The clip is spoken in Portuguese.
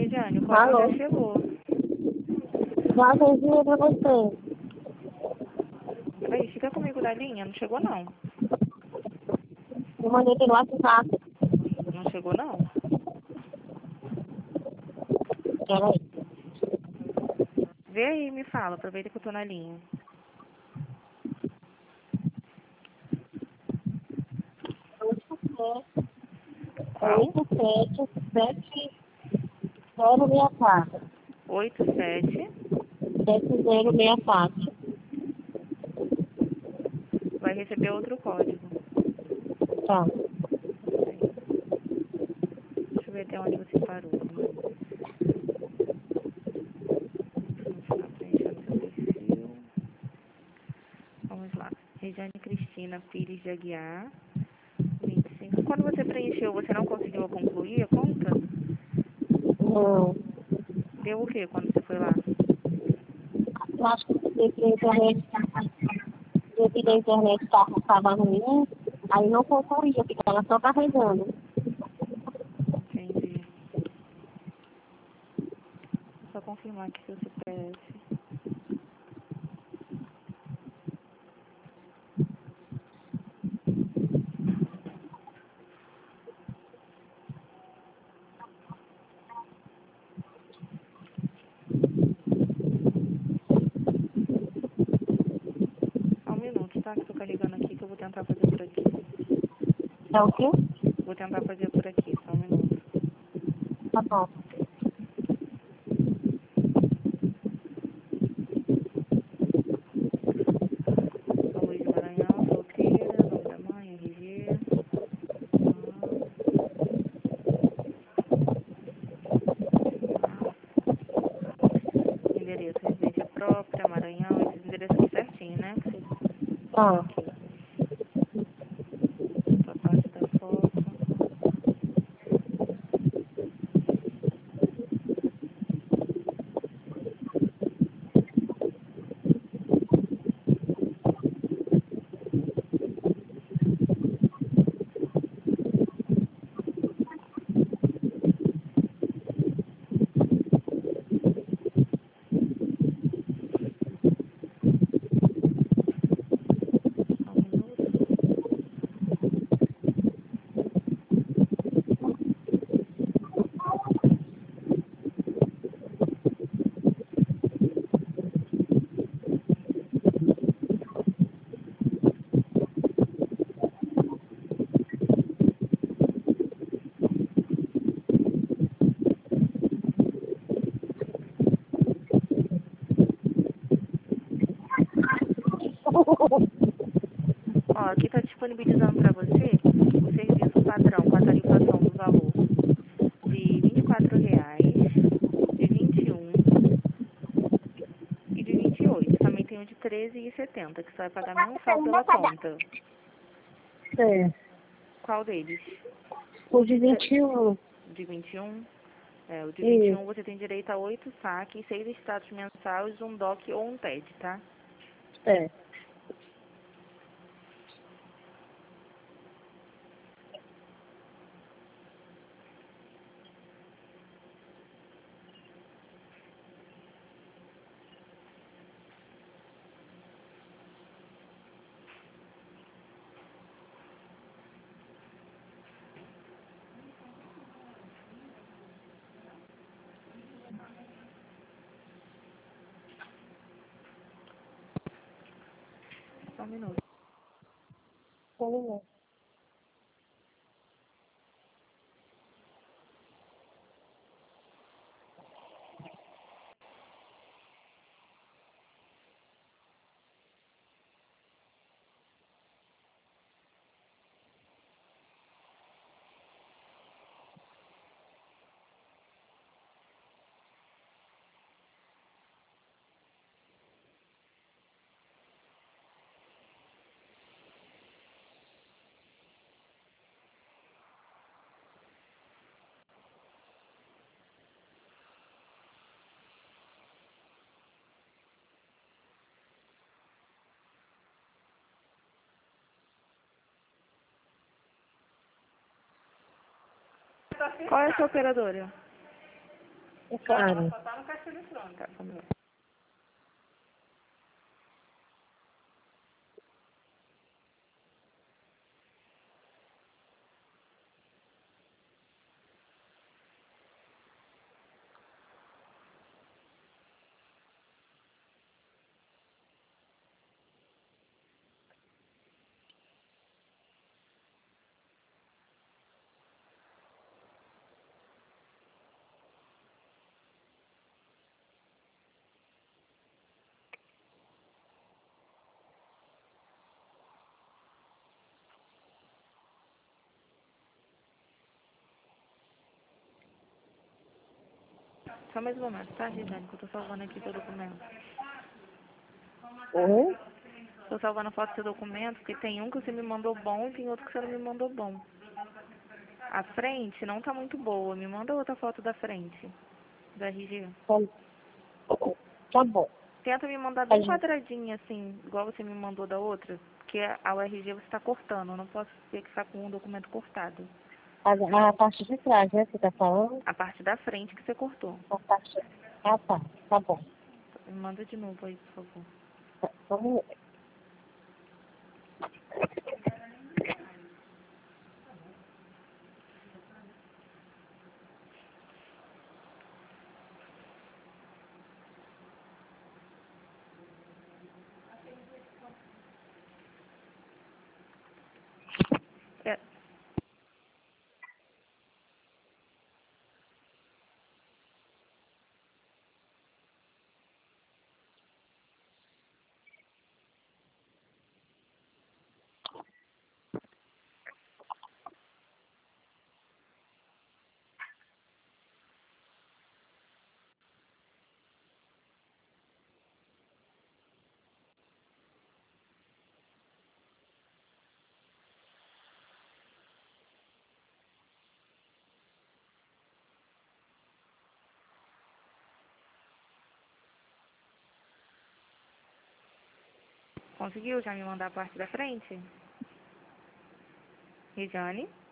Regiane, o código Alô? já chegou. Boa tarde pra você. Peraí, fica comigo da linha. Não chegou, não. Eu mandei pelo WhatsApp. Não chegou, não. Peraí. Vê aí e me fala. Aproveita que eu tô na linha. Qual? 877064. 87. 7064. Vai receber outro código. Tá. Peraí. Deixa eu ver até onde você parou. Continuar preenchendo seu perfil. Vamos lá. Regiane Cristina Pires de Aguiar. 25. Quando você preencheu, você não conseguiu concluir a conta? Não. Deu o quê quando você foi lá? Eu acho que a internet, devido à Ah, internet estava ruim, aí não concluía, ficava só carregando. entendi. Vou só confirmar aqui seu CPF. Só um minuto, tá? Que eu tô carregando aqui que eu vou tentar fazer por aqui. É o quê? Vou tentar fazer por aqui, só um minuto. Tá bom. São Luís do Maranhão, solteira, nome da mãe, RG. Ah, confirmar. Endereço, residência própria, Maranhão, esses endereços aqui certinho, né? Que você... Tá. Ok. Outra parte da foto. Só um minuto. Ó, aqui está disponibilizando para você o serviço padrão com a tarifação do valor de R$ 24, de 21 e de 28. Também tem o de 13,70, que você vai pagar mensal pela conta. É. Qual deles? O de 21. De 21? É, o de Isso. 21 você tem direito a 8 saques, 6 extratos mensais, um DOC ou um TED, tá? É. Só um minuto. Como Qual é a sua operadora? É claro. Só tá no caixa eletrônico. Tá, vamos ver. Só mais um momento, tá, Gisane? Que eu tô salvando aqui seu documento. Oi? Tô salvando a foto do seu documento, porque tem um que você me mandou bom e tem outro que você não me mandou bom. A frente não tá muito boa. Me manda outra foto da frente, do RG. Tá, tá bom. Tenta me mandar bem quadradinha, assim, igual você me mandou da outra, porque a URG você tá cortando. Eu não posso ter que ficar com um documento cortado. A parte de trás, né? Você tá falando? A parte da frente que você cortou. A parte... Ah, tá. Tá bom. Me manda de novo aí, por favor. Tá, vamos ver. É, conseguiu já me mandar a parte da frente? Regiane?